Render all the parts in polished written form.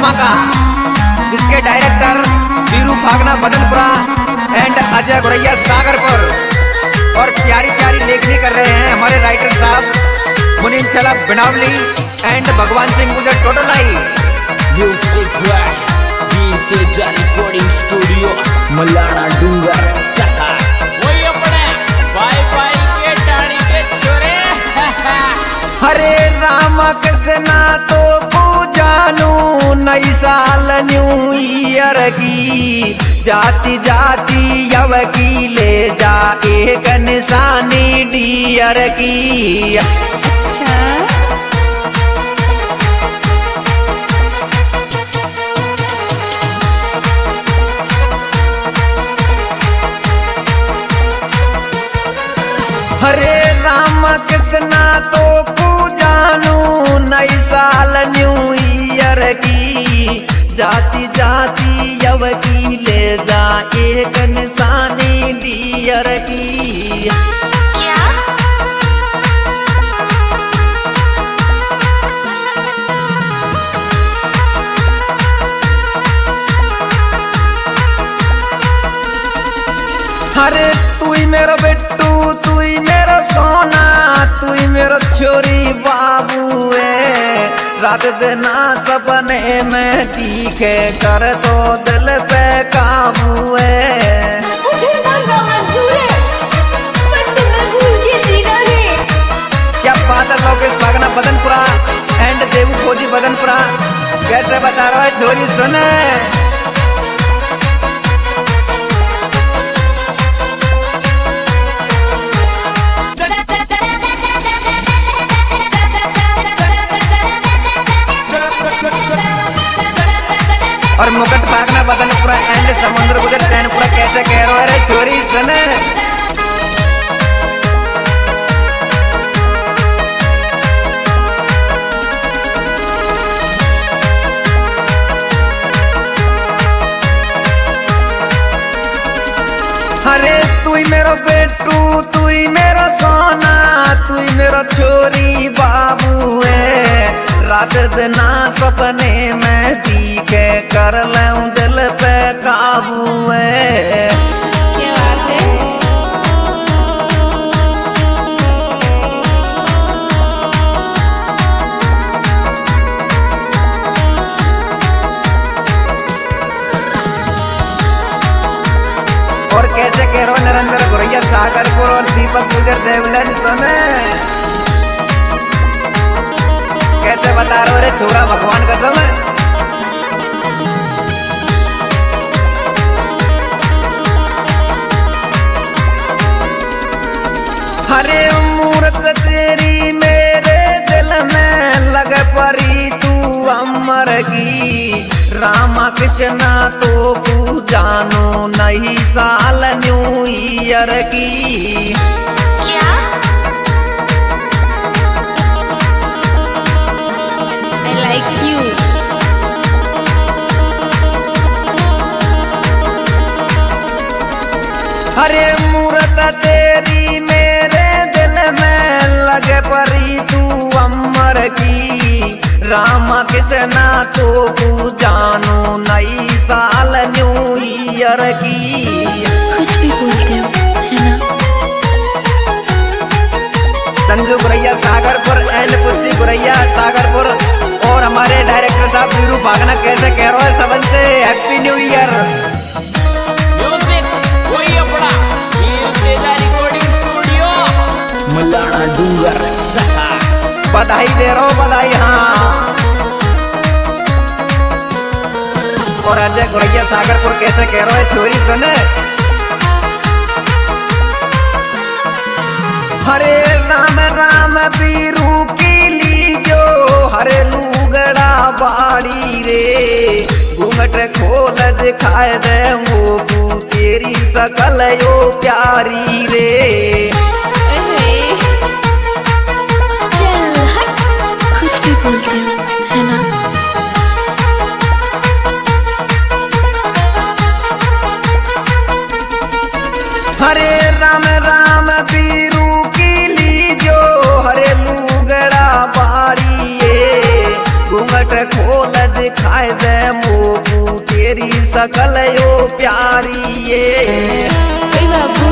धमाका, जिसके director Veeru Phagna Badanpura and Ajay Guraiya Sagarpur और प्यारी प्यारी लेखनी कर रहे हैं हमारे राइटर साहब मुनीम चला बिनावली and Bhagwan Singh Gujar Totolai. Music Teja recording studio Malana Dungar Saha. वही अपने बाय बाय के डाली के छोरे। हरे राम कृष्णा तो पूजानू नई साल न्यू ईयर की जाति जाति यव की ले जा एक निशानी डियर की। अच्छा हरे राम कृष्णा तो पूजानू नई साल न्यू ईयर की जाति जाति यव की ले जा एक निशानी डियर की। क्या हरे तू ही मेरा बिट्टू तू ही मेरा सोना तू ही मेरा छोरी बाबू है। रात दिन सपने में दिखे कर तो दिल पे काबू है। मुझे मरना मंजूर है पर तुम्हें भूल के जीना है। क्या बात है लोकेश भागना बदनपुरा एंड देवू खोजी बदनपुरा, कैसे बता रहा है छोरी सुने। और मुकुट भागना बदनपुरा एंड समुद्र गुजर चैनपुरा, कैसे कह रहे हो रे छोरी सुने। अरे तू ही मेरा बेटू तू ही मेरा सोना तू ही मेरा छोरी बाबू है। रात दिन सपने में दिखे कर लूं दिल पे काबू है। क्या बात है और कैसे कह रहे हो नरेंद्र गुरैया सागरपुर और दीपक गुजर देवलन समय, कैसे बता रहे हो रे छोरा भगवान का समय। हरे मूर्त तेरी मेरे दिल में लग परी तू अमर की। रामा कृष्णा तो पूजानो नई साल न्यू ईयर की। क्या I like you। हरे मूर्त तेरी मेरे दिल में लगे परी तू अमर की। रामा कृष्णा तो पूजानो नई साल न्यू ईयर की। कुछ भी बोलते हो है ना। संजू गुरैया सागरपुर एंड पुष्टि गुरैया सागरपुर और हमारे डायरेक्टर साहब वीरू भागना, कैसे कह रहे हो सबन से हैप्पी न्यू ईयर। म्यूजिक वही अपना तेजा रिकॉर्डिंग स्टूडियो मलाना डूंगर सहा। बधाई दे रहा हूँ बधाई। हाँ और अजय गुरैया सागरपुर, कैसे कह रहे हो छोरी सुने। हरे राम राम वीरू की ली जो हरे लूगड़ा बाड़ी रे। घूंघट खोल दिखाए दे मोगू तेरी सकल यो प्यारी रे। चल हट कुछ भी बोलते हो है ना। हरे राम राम वीरू की ली जो हरे लूगड़ा बाड़ी घूंघट खोल दिखाए दे मोकू तेरी सकल यो प्यारी ये ओए बाबू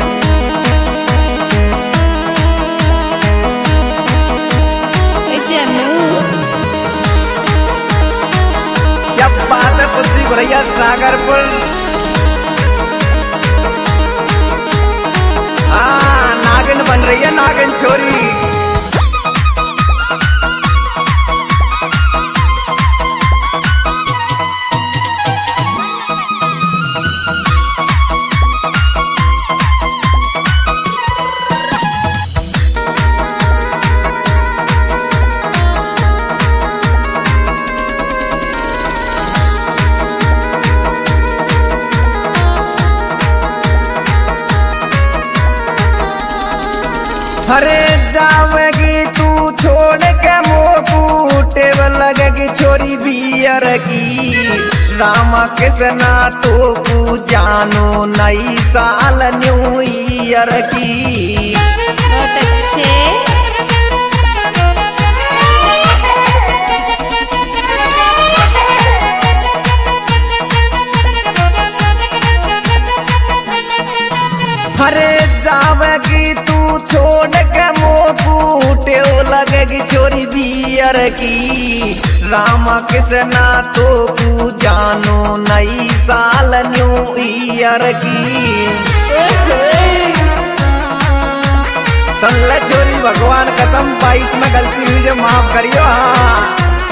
ए जानू जब बात है पुत्री भैया सागरपुर नागिन बन रही है नागिन छोरी अरे जावेगी तू छोड़ के मोकू टेबल लगेगी छोरी बियर की रामा कृष्णा तो कू जानो नई साल न्यू ईयर की बहुत अच्छे अरे जावेगी तू छोड़ के मोकू टेव लगेगी छोरी बियर की रामा कृष्णा तो तू जानो नई साल न्यू ईयर की सुन ले छोरी भगवान कसम 22 में गलती हुई जो माफ करियो हाँ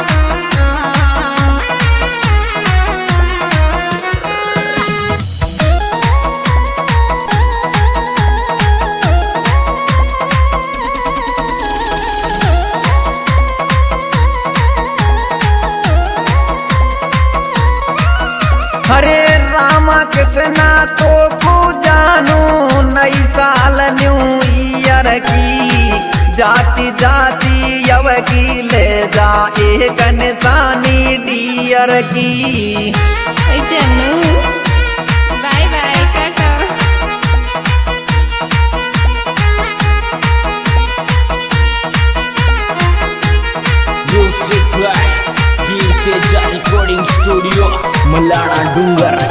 हरे रामा कृष्णा तो को जानू नई साल न्यू ईयर की जाती जाती यव की ले जा एक निशानी डियर की ओए जानू bye bye tata music by Veer Teja recording studio Malana Dungar